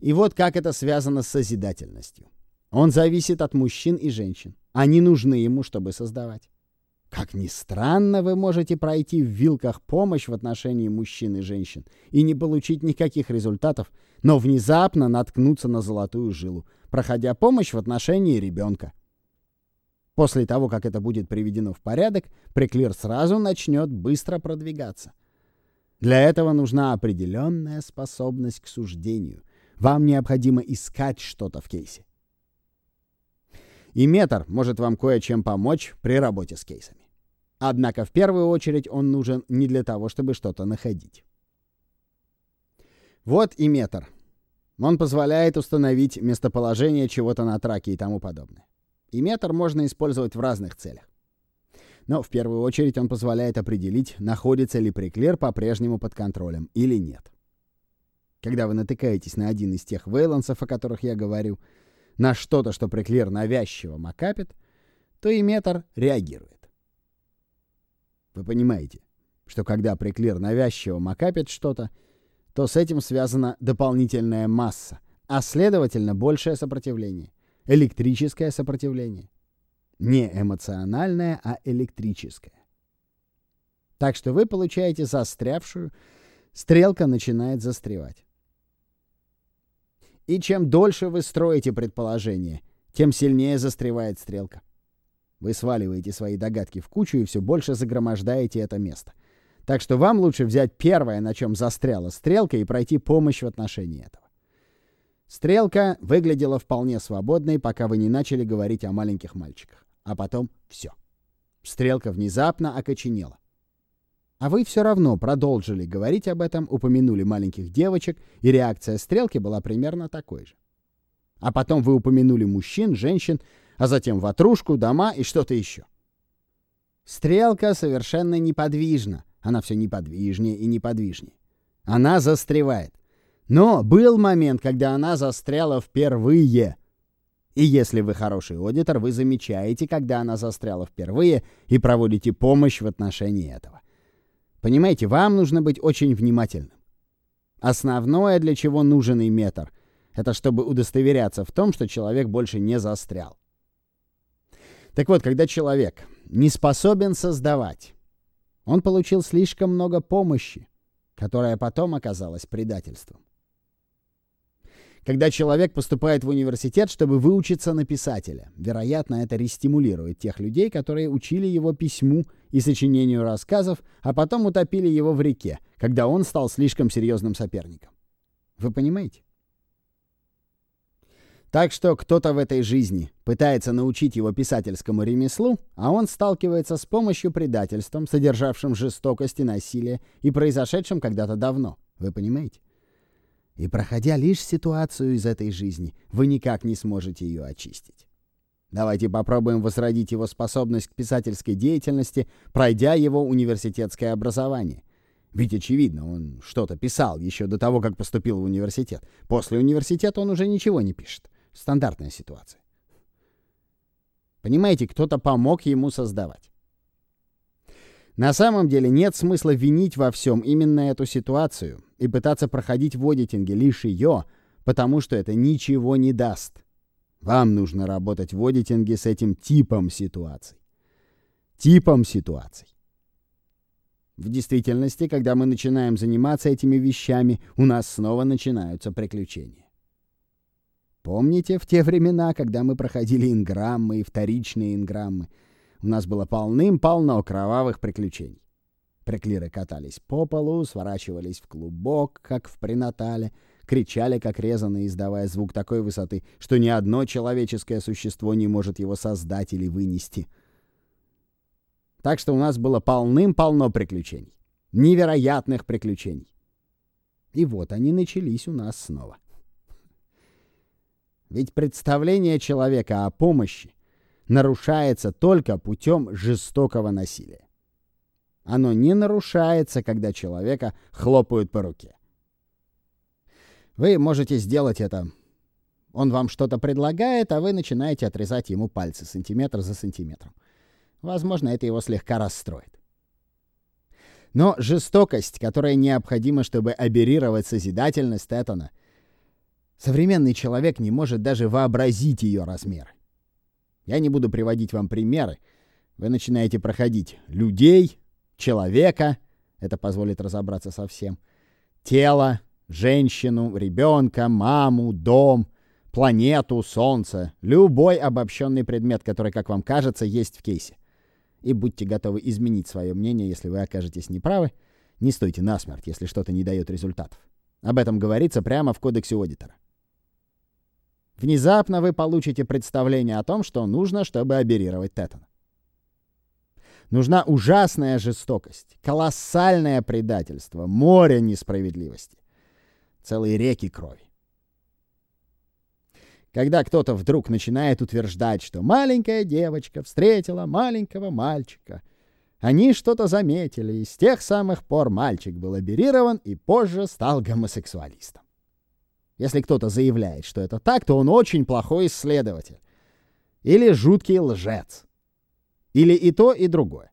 И вот как это связано с созидательностью. Он зависит от мужчин и женщин. Они нужны ему, чтобы создавать. Как ни странно, вы можете пройти в вилках помощь в отношении мужчин и женщин и не получить никаких результатов, но внезапно наткнуться на золотую жилу, проходя помощь в отношении ребенка. После того, как это будет приведено в порядок, преклир сразу начнет быстро продвигаться. Для этого нужна определенная способность к суждению. Вам необходимо искать что-то в кейсе. И метр может вам кое-чем помочь при работе с кейсами. Однако в первую очередь он нужен не для того, чтобы что-то находить. Вот и метр. Он позволяет установить местоположение чего-то на траке и тому подобное. И метр можно использовать в разных целях. Но в первую очередь он позволяет определить, находится ли преклир по-прежнему под контролем или нет. Когда вы натыкаетесь на один из тех вейлансов, о которых я говорю, на что-то, что преклир навязчиво макапит, то и метр реагирует. Вы понимаете, что когда преклир навязчиво макапит что-то, то с этим связана дополнительная масса, а следовательно большее сопротивление, электрическое сопротивление. Не эмоциональное, а электрическое. Так что вы получаете застрявшую, стрелка начинает застревать. И чем дольше вы строите предположение, тем сильнее застревает стрелка. Вы сваливаете свои догадки в кучу и все больше загромождаете это место. Так что вам лучше взять первое, на чем застряла стрелка, и пройти помощь в отношении этого. Стрелка выглядела вполне свободной, пока вы не начали говорить о маленьких мальчиках. А потом все. Стрелка внезапно окоченела. А вы все равно продолжили говорить об этом, упомянули маленьких девочек, и реакция стрелки была примерно такой же. А потом вы упомянули мужчин, женщин, а затем ватрушку, дома и что-то еще. Стрелка совершенно неподвижна. Она все неподвижнее и неподвижнее. Она застревает. Но был момент, когда она застряла впервые. И если вы хороший аудитор, вы замечаете, когда она застряла впервые, и проводите помощь в отношении этого. Понимаете, вам нужно быть очень внимательным. Основное, для чего нужен и метр, это чтобы удостоверяться в том, что человек больше не застрял. Так вот, когда человек не способен создавать, он получил слишком много помощи, которая потом оказалась предательством. Когда человек поступает в университет, чтобы выучиться на писателя, вероятно, это рестимулирует тех людей, которые учили его письму и сочинению рассказов, а потом утопили его в реке, когда он стал слишком серьезным соперником. Вы понимаете? Так что кто-то в этой жизни пытается научить его писательскому ремеслу, а он сталкивается с помощью предательством, содержавшим жестокость и насилие, и произошедшим когда-то давно. Вы понимаете? И проходя лишь ситуацию из этой жизни, вы никак не сможете ее очистить. Давайте попробуем возродить его способность к писательской деятельности, пройдя его университетское образование. Ведь, очевидно, он что-то писал еще до того, как поступил в университет. После университета он уже ничего не пишет. Стандартная ситуация. Понимаете, кто-то помог ему создавать. На самом деле нет смысла винить во всем именно эту ситуацию и пытаться проходить в одитинге лишь ее, потому что это ничего не даст. Вам нужно работать в одитинге с этим типом ситуаций. Типом ситуаций. В действительности, когда мы начинаем заниматься этими вещами, у нас снова начинаются приключения. Помните, в те времена, когда мы проходили инграммы и вторичные инграммы, у нас было полным-полно кровавых приключений. Преклиры катались по полу, сворачивались в клубок, как в пренатале, кричали, как резаные, издавая звук такой высоты, что ни одно человеческое существо не может его создать или вынести. Так что у нас было полным-полно приключений. Невероятных приключений. И вот они начались у нас снова. Ведь представление человека о помощи нарушается только путем жестокого насилия. Оно не нарушается, когда человека хлопают по руке. Вы можете сделать это. Он вам что-то предлагает, а вы начинаете отрезать ему пальцы сантиметр за сантиметром. Возможно, это его слегка расстроит. Но жестокость, которая необходима, чтобы аберрировать созидательность Тэттона, Современный человек не может даже вообразить ее размеры. Я не буду приводить вам примеры. Вы начинаете проходить людей, человека, это позволит разобраться со всем, тело, женщину, ребенка, маму, дом, планету, солнце, любой обобщенный предмет, который, как вам кажется, есть в кейсе. И будьте готовы изменить свое мнение, если вы окажетесь неправы. Не стойте насмерть, если что-то не дает результатов. Об этом говорится прямо в кодексе Одитора. Внезапно вы получите представление о том, что нужно, чтобы оперировать тетан. Нужна ужасная жестокость, колоссальное предательство, море несправедливости, целые реки крови. Когда кто-то вдруг начинает утверждать, что маленькая девочка встретила маленького мальчика, они что-то заметили, и с тех самых пор мальчик был оперирован и позже стал гомосексуалистом. Если кто-то заявляет, что это так, то он очень плохой исследователь. Или жуткий лжец. Или и то, и другое.